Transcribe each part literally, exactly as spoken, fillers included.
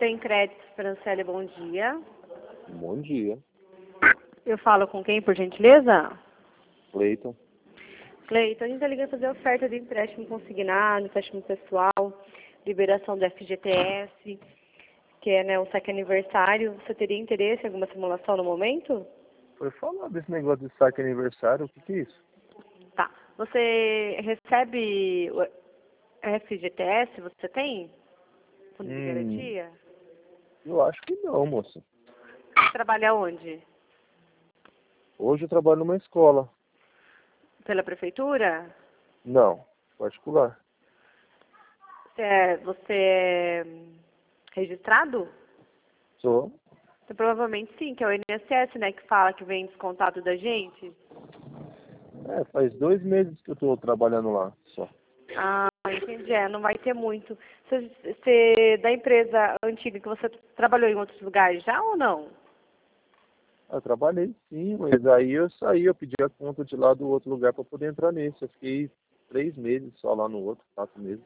Tem créditos, Franciele, bom dia. Bom dia. Eu falo com quem, por gentileza? Cleiton. Cleiton, a gente está ligando para fazer oferta de empréstimo consignado, empréstimo pessoal, liberação do F G T S, que é, né, o saque aniversário. Você teria interesse em alguma simulação no momento? Foi falar desse negócio de saque aniversário, o que que é isso? Tá. Você recebe o F G T S? Você tem? Fundo de Hum, garantia? eu acho que não, moça. Você trabalha onde? Hoje eu trabalho numa escola. Pela prefeitura? Não, particular. Você é, você é registrado? Sou. Então, provavelmente sim, que é o I N S S, né, que fala que vem descontado da gente. É, faz dois meses que eu tô trabalhando lá, só. Ah, entendi. É, não vai ter muito. Você, você, da empresa antiga que você trabalhou em outros lugares já ou não? Eu trabalhei sim, mas aí eu saí, eu pedi a conta de lá do outro lugar para poder entrar nesse. Eu fiquei três meses só lá no outro, quatro meses.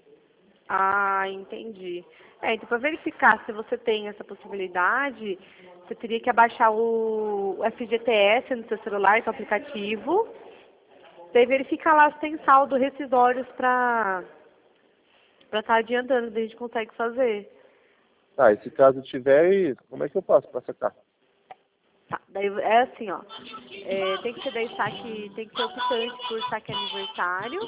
Ah, entendi. É, então para verificar se você tem essa possibilidade, você teria que abaixar o, o F G T S no seu celular, que é o aplicativo. Daí verificar lá se tem saldo rescisórios para para estar adiantando, daí a gente consegue fazer. Tá, e se caso tiver, como é que eu faço para sacar? Tá, daí é assim, ó. É, tem que ser daí saque, tem que ser optante por saque aniversário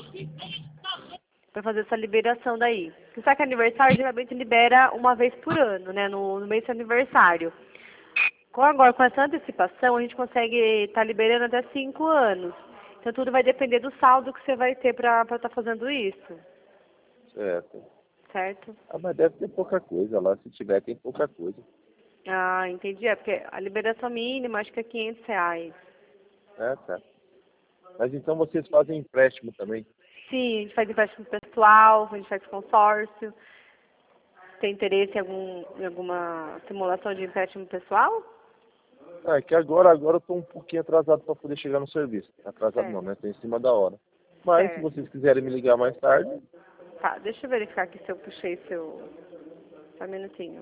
para fazer essa liberação daí. O saque aniversário geralmente libera uma vez por ano, né? No, no mês do aniversário. Com agora, com essa antecipação, a gente consegue estar liberando até cinco anos. Então tudo vai depender do saldo que você vai ter para estar fazendo isso. Certo. Certo? Ah, mas deve ter pouca coisa lá. Se tiver, tem pouca coisa. Ah, entendi. É porque a liberação mínima acho que é quinhentos reais. É, tá. Mas então vocês fazem empréstimo também? Sim, a gente faz empréstimo pessoal, a gente faz consórcio. Tem interesse em, algum, em alguma simulação de empréstimo pessoal? Ah, é que agora, agora eu tô um pouquinho atrasado para poder chegar no serviço. Atrasado não, Certo, né? Tô em cima da hora. Mas se certo. vocês quiserem me ligar mais tarde, Tá, deixa eu verificar aqui se eu puxei seu... Só um minutinho.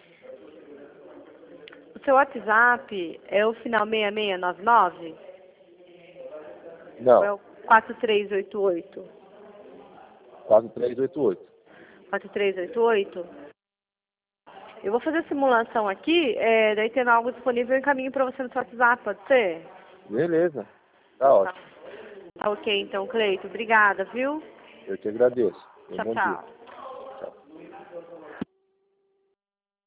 O seu WhatsApp é o final seis seis nove nove? Ou é não. o quatro três oito oito? quatro três oito oito. quatro três oito oito? Eu vou fazer a simulação aqui, é, daí tendo algo disponível eu encaminho para você no seu WhatsApp, pode ser? Beleza. Tá Tá, ótimo. tá ok então, Cleito. Obrigada, viu? Eu te agradeço. Um Tchau, bom dia. tchau.